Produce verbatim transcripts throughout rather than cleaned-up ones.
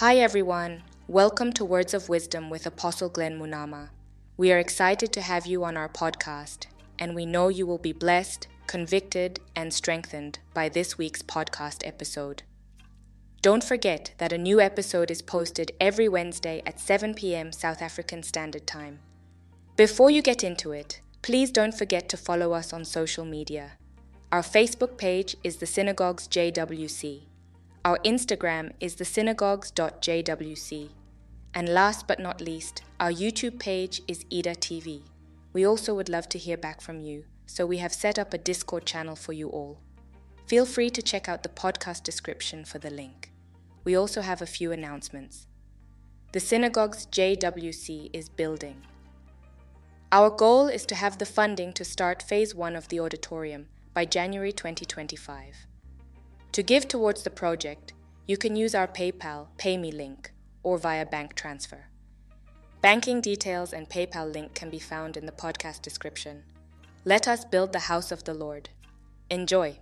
Hi everyone, welcome to Words of Wisdom with Apostle Glenn Munama. We are excited to have you on our podcast, and we know you will be blessed, convicted, and strengthened by this week's podcast episode. Don't forget that a new episode is posted every Wednesday at seven p.m. South African Standard Time. Before you get into it, please don't forget to follow us on social media. Our Facebook page is the Synagogues J W C. Our Instagram is the synagogues dot j w c. And last but not least, our YouTube page is Ida T V. We also would love to hear back from you, so we have set up a Discord channel for you all. Feel free to check out the podcast description for the link. We also have a few announcements. The Synagogues J W C is building. Our goal is to have the funding to start phase one of the auditorium by January twenty twenty-five. To give towards the project, you can use our PayPal PayMe link or via bank transfer. Banking details and PayPal link can be found in the podcast description. Let us build the house of the Lord. Enjoy.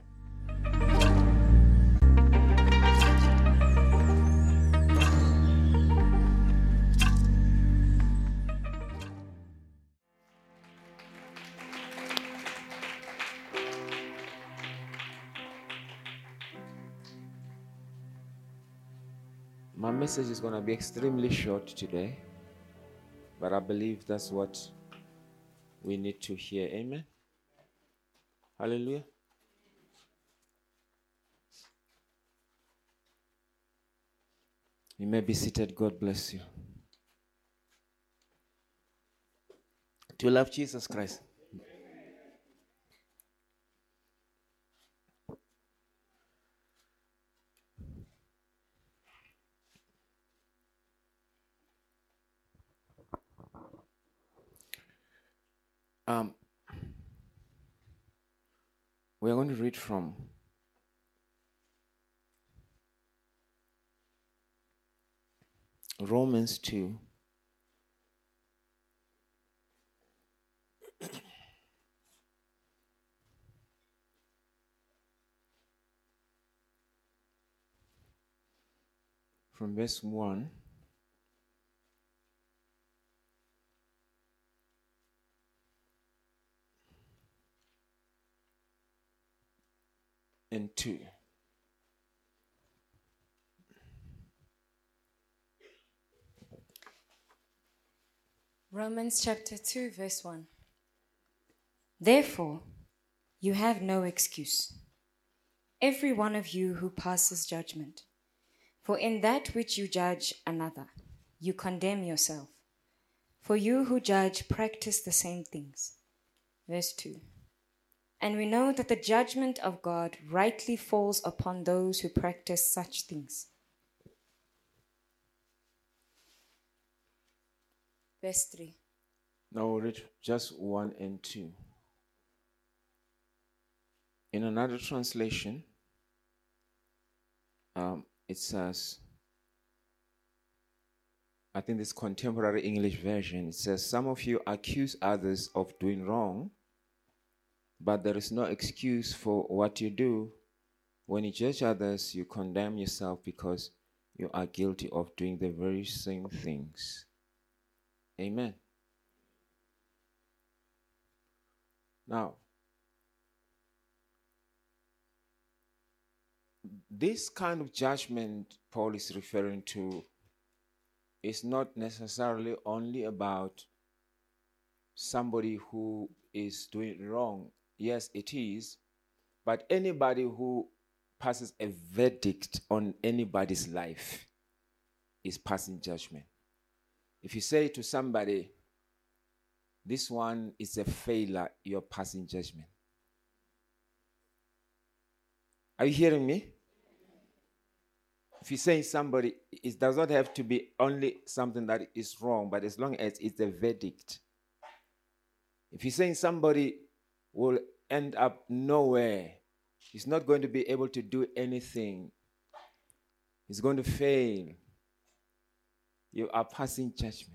My message is going to be extremely short today, but I believe that's what we need to hear. Amen. Hallelujah. You may be seated. God bless you. Do you love Jesus Christ? Um, we are going to read from Romans two. From verse one. And two. Romans chapter two, verse one. Therefore, you have no excuse, every one of you who passes judgment. For in that which you judge another, you condemn yourself. For you who judge practice the same things. Verse two. And we know that the judgment of God rightly falls upon those who practice such things. Verse three. Now we'll read just one and two. In another translation, um, it says, I think this contemporary English version, it says, some of you accuse others of doing wrong, but there is no excuse for what you do. When you judge others, you condemn yourself because you are guilty of doing the very same things. Amen. Now, this kind of judgment Paul is referring to is not necessarily only about somebody who is doing wrong. Yes, it is. But anybody who passes a verdict on anybody's life is passing judgment. If you say to somebody, this one is a failure, you're passing judgment. Are you hearing me? If you say somebody, it does not have to be only something that is wrong, but as long as it's a verdict. If you're saying somebody will end up nowhere, he's not going to be able to do anything, he's going to fail, you are passing judgment.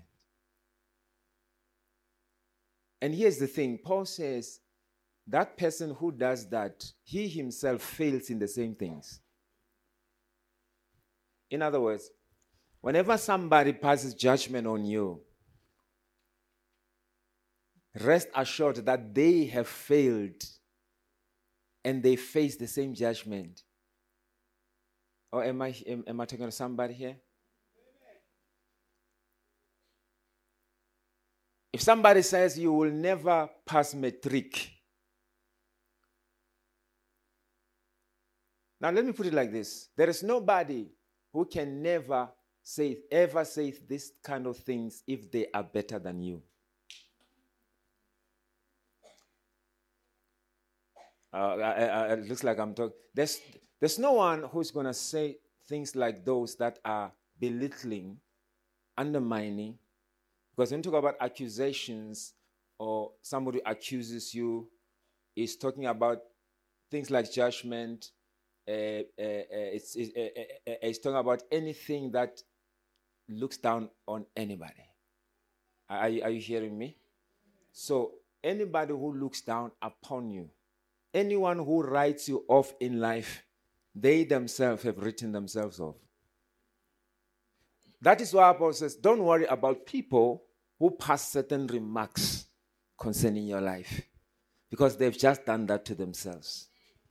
And here's the thing, Paul says, that person who does that, he himself fails in the same things. In other words, Whenever somebody passes judgment on you, rest assured that they have failed and they face the same judgment. Or am I, am, am I talking to somebody here? If somebody says you will never pass matric, now let me put it like this. There is nobody who can never say, ever say this kind of things if they are better than you. Uh, I, I, it looks like I'm talking. There's, there's no one who's going to say things like those that are belittling, undermining. Because when you talk about accusations or somebody accuses you, is talking about things like judgment. Uh, uh, uh, it's, it's, uh, uh, uh, it's talking about anything that looks down on anybody. Are, you- are you hearing me? So anybody who looks down upon you, anyone who writes you off in life, they themselves have written themselves off. That is why Paul says, don't worry about people who pass certain remarks concerning your life, because they've just done that to themselves.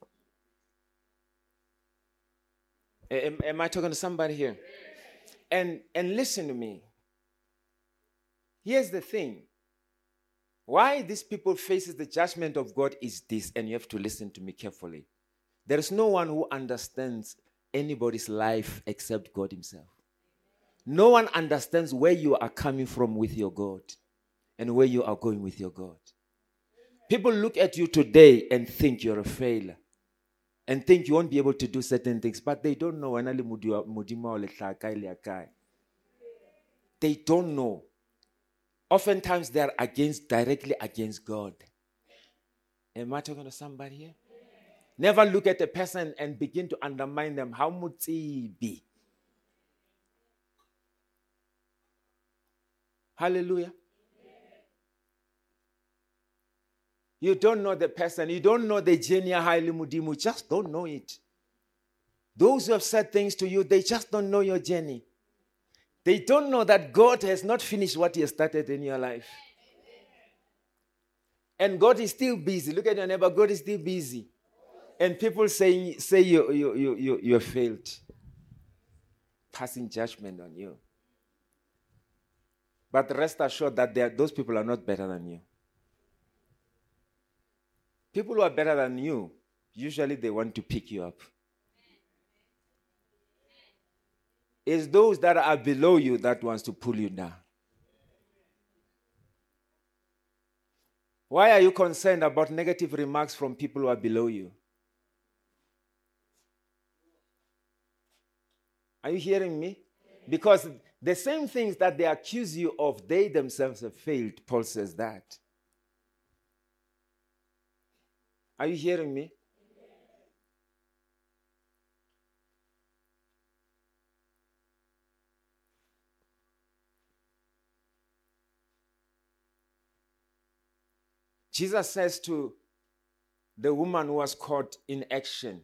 Am, am I talking to somebody here? And, and listen to me. Here's the thing. Why these people faces the judgment of God is this, and you have to listen to me carefully. There is no one who understands anybody's life except God himself. No one understands where you are coming from with your God and where you are going with your God. People look at you today and think you're a failure and think you won't be able to do certain things, but they don't know. They don't know. Oftentimes they are against, directly against God. Am I talking to somebody here? Never look at a person and begin to undermine them. How much be? Hallelujah. You don't know the person. You don't know the journey. You just don't know it. Those who have said things to you, they just don't know your journey. They don't know that God has not finished what he has started in your life. And God is still busy. Look at your neighbor. God is still busy. And people saying, say you, you, you, you, you have failed. Passing judgment on you. But rest assured that are, those people are not better than you. People who are better than you, usually they want to pick you up. It's those that are below you that wants to pull you down. Why are you concerned about negative remarks from people who are below you? Are you hearing me? Because the same things that they accuse you of, they themselves have failed. Paul says that. Are you hearing me? Jesus says to the woman who was caught in action,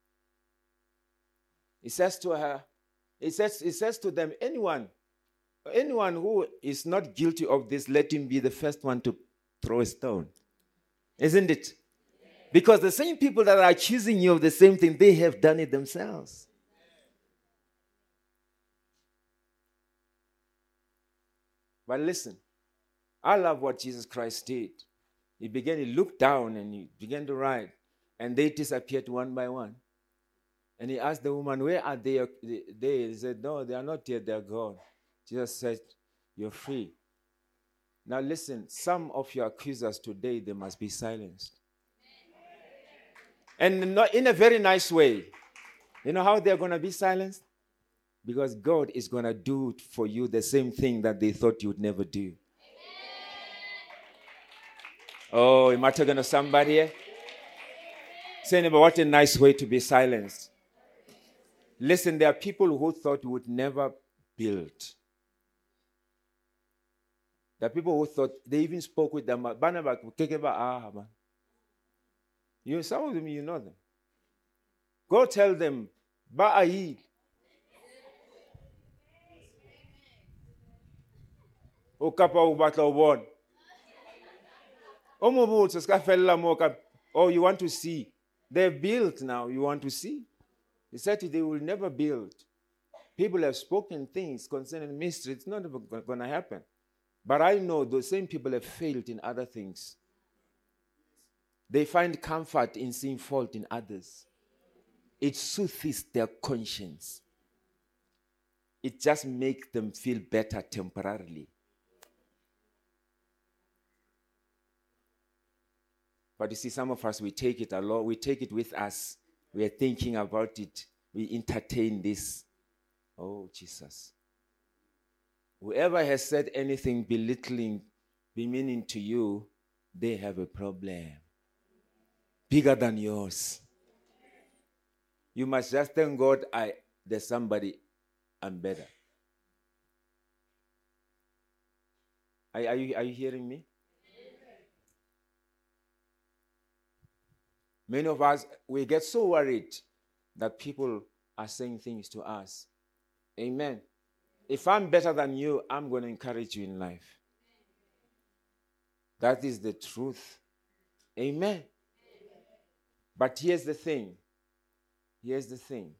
he says to her, he says, he says to them, anyone, anyone who is not guilty of this, let him be the first one to throw a stone. Isn't it? Because the same people that are accusing you of the same thing, they have done it themselves. But listen, I love what Jesus Christ did. He began, he looked down and he began to write. And they disappeared one by one. And he asked the woman, where are they? They he said, no, they are not here, they are gone. Jesus said, you're free. Now listen, some of your accusers today, they must be silenced. And not in a very nice way. You know how they're going to be silenced? Because God is going to do for you the same thing that they thought you would never do. Oh, am I talking to somebody here? Say, neighbor, what a nice way to be silenced. Listen, there are people who thought you would never build. There are people who thought, they even spoke with them. You, some of them, you know them. Go tell them, Ba'ayi. O kapa o batla o bona. O mo botsa ska fella mo ka. Oh, you want to see? They're built now. You want to see? He said they will never build. People have spoken things concerning mystery. It's not going to happen. But I know those same people have failed in other things. They find comfort in seeing fault in others. It soothes their conscience. It just makes them feel better temporarily. But you see, some of us, we take it along, we take it with us. We are thinking about it. We entertain this. Oh, Jesus. Whoever has said anything belittling, demeaning to you, they have a problem. Bigger than yours. You must just thank God I there's somebody I'm better. Are, are, you, are you hearing me? Many of us, we get so worried that people are saying things to us. Amen. If I'm better than you, I'm going to encourage you in life. That is the truth. Amen. But here's the thing. Here's the thing.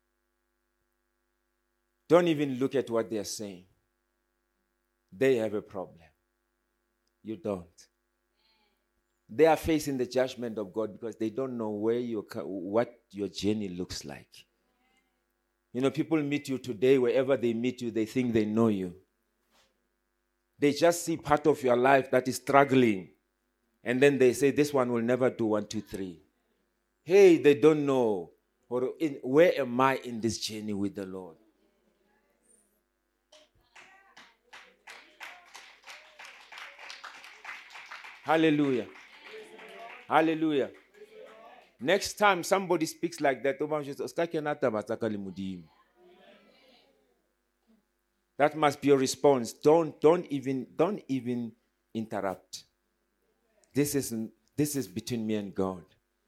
Don't even look at what they're saying. They have a problem. You don't. They are facing the judgment of God because they don't know where you what your journey looks like. You know, people meet you today, wherever they meet you, they think they know you. They just see part of your life that is struggling. And then they say, this one will never do one, two, three. Hey, they don't know. Or in, where am I in this journey with the Lord? Hallelujah. Hallelujah. Next time somebody speaks like that, that must be your response. Don't, don't even, don't even interrupt. This is, this is between me and God.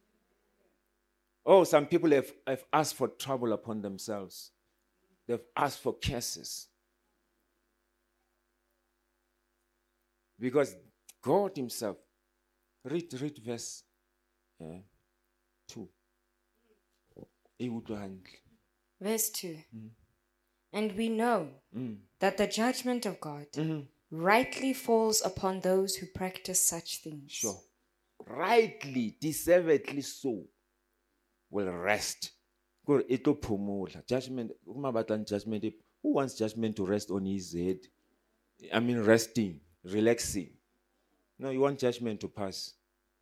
Oh, some people have, have asked for trouble upon themselves. They've asked for curses. Because God himself, read, read verse uh, two. Verse two. Mm. And we know mm. that the judgment of God mm-hmm. rightly falls upon those who practice such things. Sure. Rightly, deservedly so, will rest. Judgment, judgment. Who wants judgment to rest on his head? I mean, resting, relaxing. No, you want judgment to pass.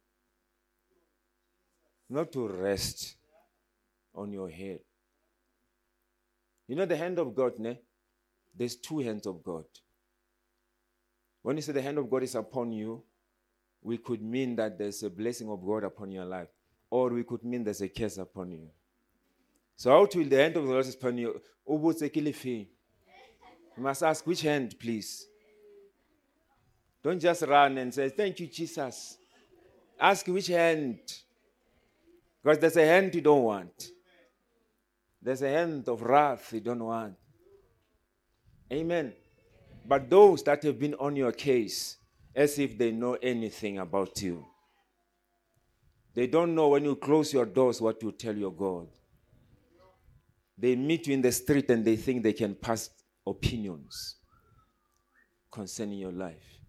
Not to rest on your head. You know the hand of God, ne? There's two hands of God. When you say the hand of God is upon you, we could mean that there's a blessing of God upon your life. Or we could mean there's a curse upon you. So how will the hand of the Lord is upon you? You must ask, which hand, please? Don't just run and say, thank you, Jesus. Ask which hand. Because there's a hand you don't want. There's a hand of wrath you don't want. Amen. But those that have been on your case, as if they know anything about you. They don't know when you close your doors what you tell your God. They meet you in the street and they think they can pass opinions concerning your life.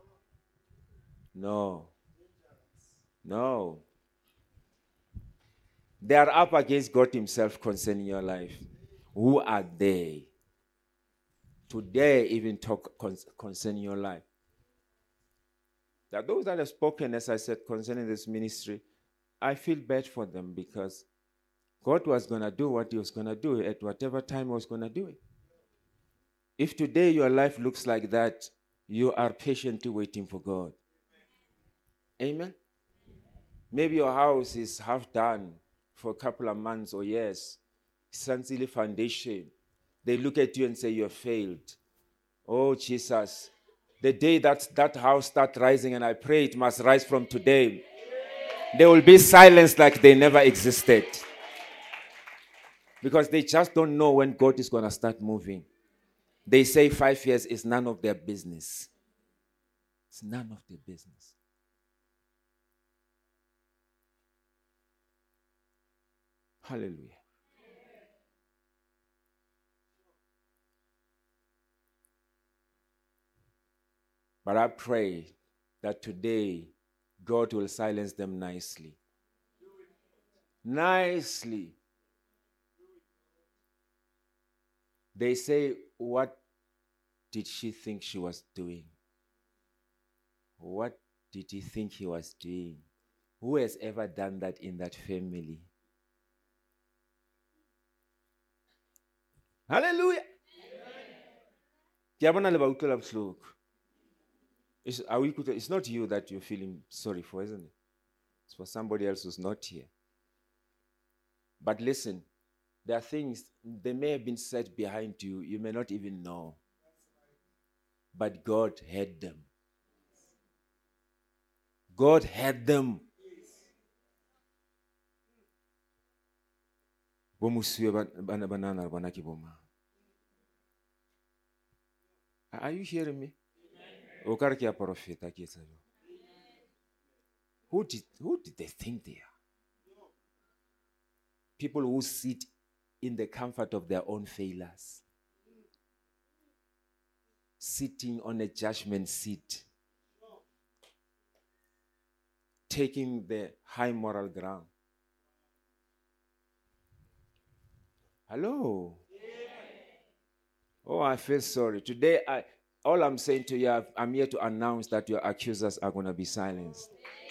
No. No. They are up against God himself concerning your life. Who are they? Today, even talk concerning your life. There are those that have spoken, as I said, concerning this ministry. I feel bad for them because God was going to do what he was going to do at whatever time he was going to do it. If today your life looks like that, you are patiently waiting for God. Amen? Maybe your house is half done for a couple of months or years. Sansili foundation. They look at you and say, you have failed. Oh, Jesus. The day that that house starts rising, and I pray it must rise from today, there will be silence like they never existed. Because they just don't know when God is going to start moving. They say five years is none of their business. It's none of their business. Hallelujah. But I pray that today God will silence them nicely. Nicely. They say, what did she think she was doing? What did he think he was doing? Who has ever done that in that family? Hallelujah. It's, are we, it's not you that you're feeling sorry for, isn't it? It's for somebody else who's not here. But listen, there are things, they may have been said behind you, you may not even know. But God had them. God had them. Are you hearing me? Who did, who did they think they are? People who sit in the comfort of their own failures. Sitting on a judgment seat. Taking the high moral ground. Hello? Oh, I feel sorry. Today, I, all I'm saying to you, I'm here to announce that your accusers are going to be silenced.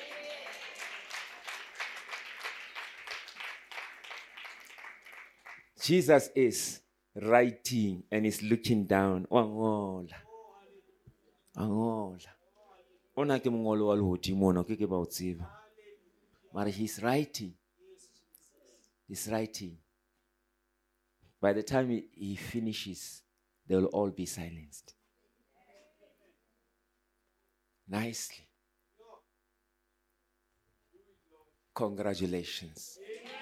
Jesus is writing and is looking down. Angola. Angola. Ona ke mongolo wa lehodimo ona ke ke ba o tseba. But he's writing. He's writing. By the time he, he finishes, they will all be silenced. Nicely. Congratulations.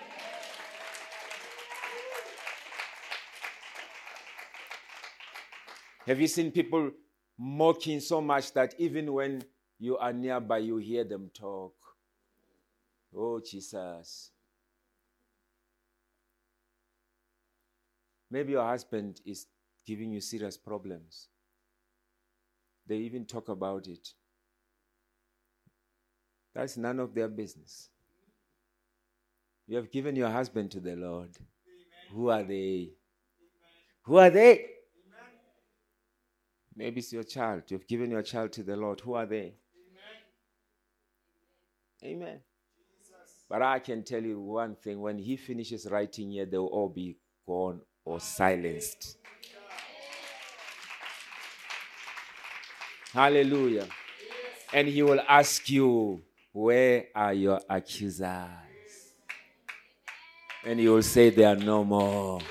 Have you seen people mocking so much that even when you are nearby, you hear them talk? Oh, Jesus. Maybe your husband is giving you serious problems. They even talk about it. That's none of their business. You have given your husband to the Lord. Amen. Who are they? Amen. Who are they? Amen. Maybe it's your child. You've given your child to the Lord. Who are they? Amen. Amen. Jesus. But I can tell you one thing. When he finishes writing here, they will all be gone or silenced. Hallelujah. Yes. And he will ask you, where are your accusers? And you will say, they are no more.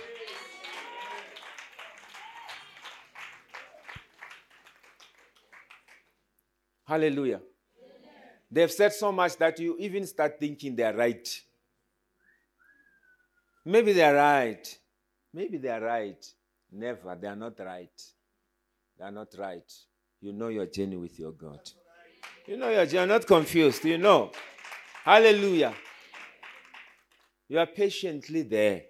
Hallelujah. Amen. They've said so much that you even start thinking they're right. Maybe they're right. Maybe they're right. Never. They are not right. They are not right. You know your journey with your God. You know your journey. You're not confused. You know. Hallelujah. You are patiently there.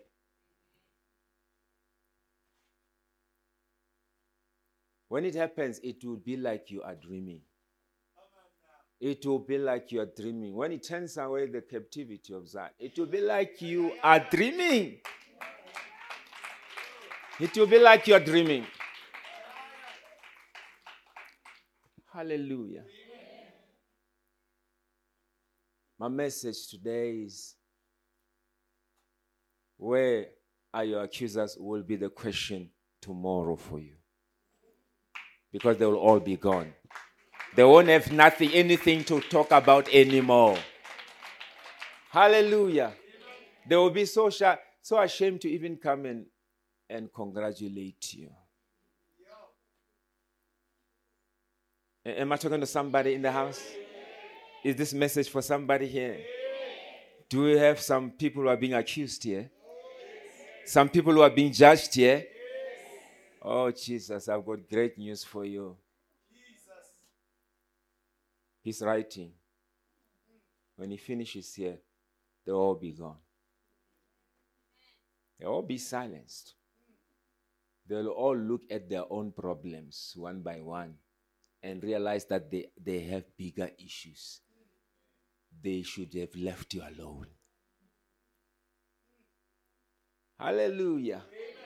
When it happens, it will be like you are dreaming. It will be like you are dreaming. When it turns away the captivity of Zion, it will be like you are dreaming. It will be like you are dreaming. Hallelujah. My message today is, where are your accusers will be the question tomorrow for you. Because they will all be gone. They won't have nothing, anything to talk about anymore. Hallelujah. They will be so shy, so ashamed to even come in and congratulate you. Am I talking to somebody in the house? Is this message for somebody here? Do we have some people who are being accused here? Some people who are being judged here? Oh, Jesus, I've got great news for you. He's writing. When he finishes here, they'll all be gone. They'll all be silenced. They'll all look at their own problems one by one and realize that they, they have bigger issues. They should have left you alone. Hallelujah.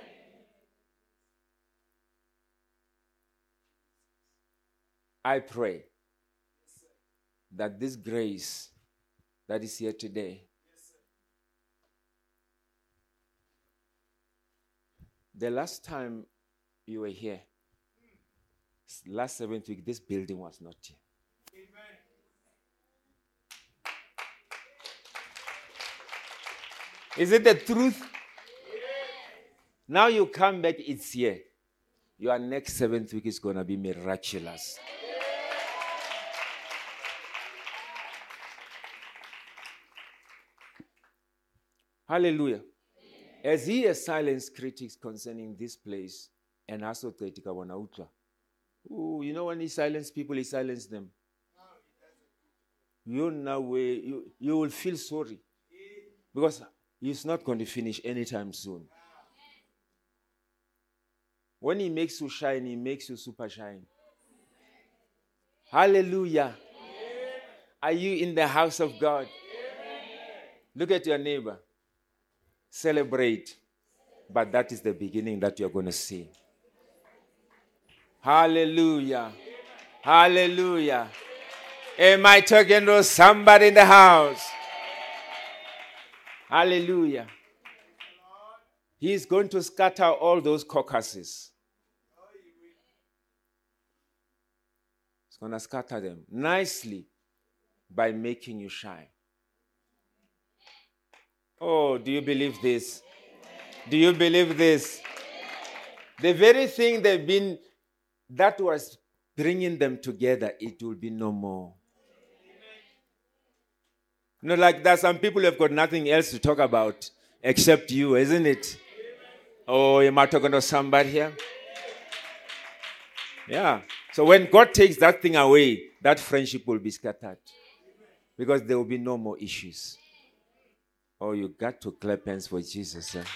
I pray that this grace that is here today, the last time you were here, last seventh week, this building was not here. Is it the truth? Now you come back, it's here. Your next seventh week is going to be miraculous. Hallelujah. As he has silenced critics concerning this place, and also critic utla. Ooh, you know when he silenced people, he silenced them. You know, you, you will feel sorry. Because he's not going to finish anytime soon. When he makes you shine, he makes you super shine. Hallelujah. Are you in the house of God? Look at your neighbor. Celebrate. But that is the beginning that you're going to see. Hallelujah. Hallelujah. Am I talking to somebody in the house? Hallelujah. He's going to scatter all those caucuses. He's going to scatter them nicely by making you shine. Oh, do you believe this? Do you believe this? The very thing they've been, that was bringing them together, it will be no more. You know, like that, some people have got nothing else to talk about except you, isn't it? Oh, am I talking to somebody here? Yeah. So when God takes that thing away, that friendship will be scattered. Because there will be no more issues. Oh, you got to clap hands for Jesus. Eh?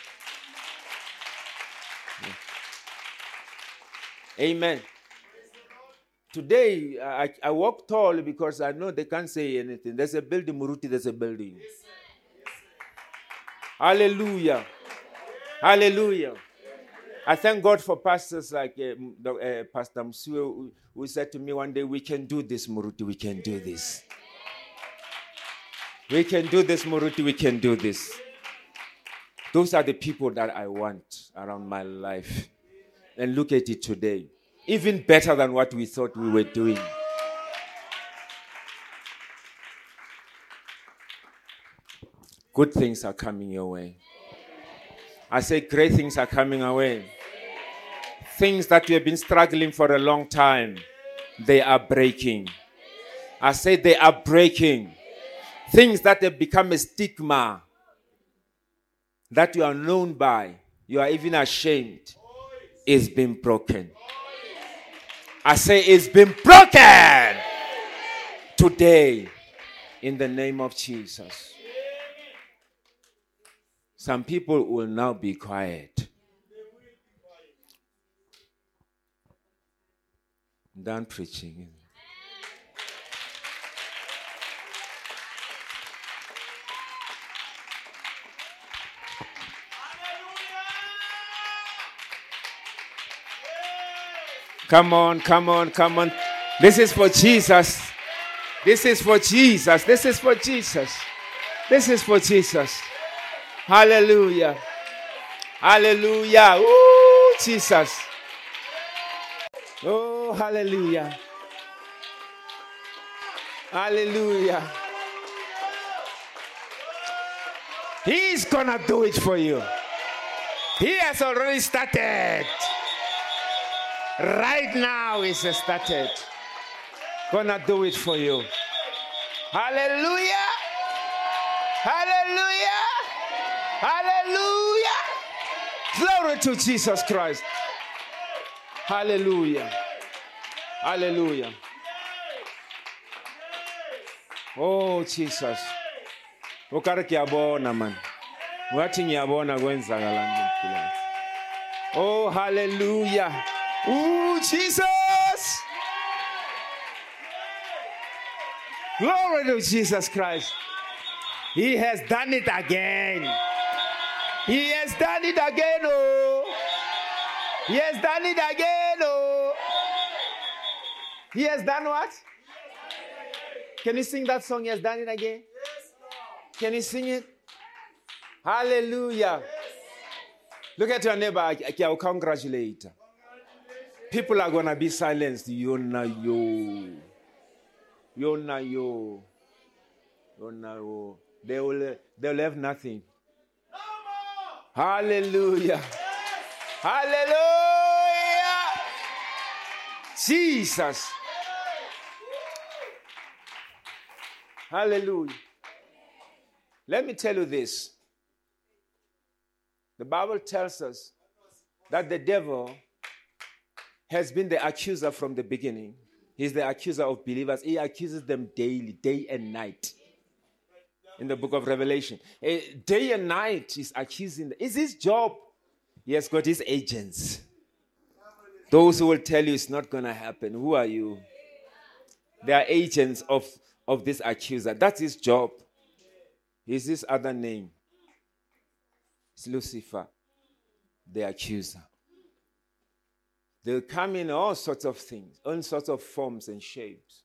Yeah. Amen. Today, I, I walk tall because I know they can't say anything. There's a building, Muruti, there's a building. Yes, sir. Yes, sir. Hallelujah. Hallelujah. I thank God for pastors like uh, the, uh, Pastor Msue, who, who said to me one day, we can do this, Muruti, we can do this. We can do this, Muruti, we can do this. Those are the people that I want around my life. And look at it today. Even better than what we thought we were doing. Good things are coming your way. I say great things are coming our way. Things that we have been struggling for a long time, they are breaking. I say they are breaking. Things that have become a stigma, that you are known by, you are even ashamed, is being broken. I say it's been broken today in the name of Jesus. Some people will now be quiet. I'm done preaching. Come on, come on, come on. This is for Jesus. This is for Jesus. This is for Jesus. This is for Jesus. Hallelujah. Hallelujah. Ooh, Jesus. Oh, hallelujah. Hallelujah. He's gonna do it for you. He has already started. Right now it's started. Gonna do it for you. Hallelujah. Hallelujah. Hallelujah. Glory to Jesus Christ. Hallelujah. Hallelujah. Oh Jesus. Ukare kuyabona man. Ngathi ngiyabona kwenzakalani empilweni. Oh hallelujah. Oh Jesus. Glory to Jesus Christ. He has done it again. He has done it again. Oh. He has done it again. Oh. He has done what? Can you sing that song? He has done it again. Can you sing it? Hallelujah. Look at your neighbor. I will congratulate. People are going to be silenced. Yona yo. Yona yo. Yona yo. They will, they will have nothing. Hallelujah. Hallelujah. Jesus. Hallelujah. Let me tell you this. The Bible tells us that the devil has been the accuser from the beginning. He's the accuser of believers. He accuses them daily, day and night. In the book of Revelation. Day and night he's accusing them. It's his job. He has got his agents. Those who will tell you it's not going to happen. Who are you? They are agents of, of this accuser. That's his job. He's his other name. It's Lucifer, the accuser. They'll come in all sorts of things, all sorts of forms and shapes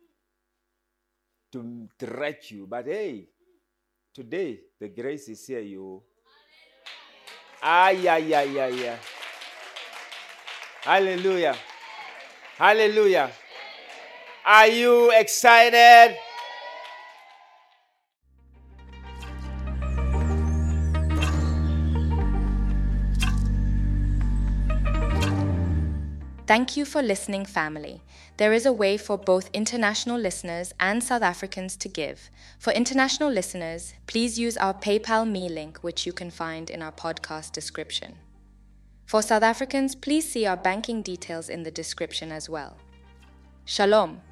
to threat you. But hey, today the grace is here, you. Ah, yeah, yeah, yeah, yeah. Hallelujah. Hallelujah. Are you excited? Thank you for listening, family. There is a way for both international listeners and South Africans to give. For international listeners, please use our PayPal Me link, which you can find in our podcast description. For South Africans, please see our banking details in the description as well. Shalom.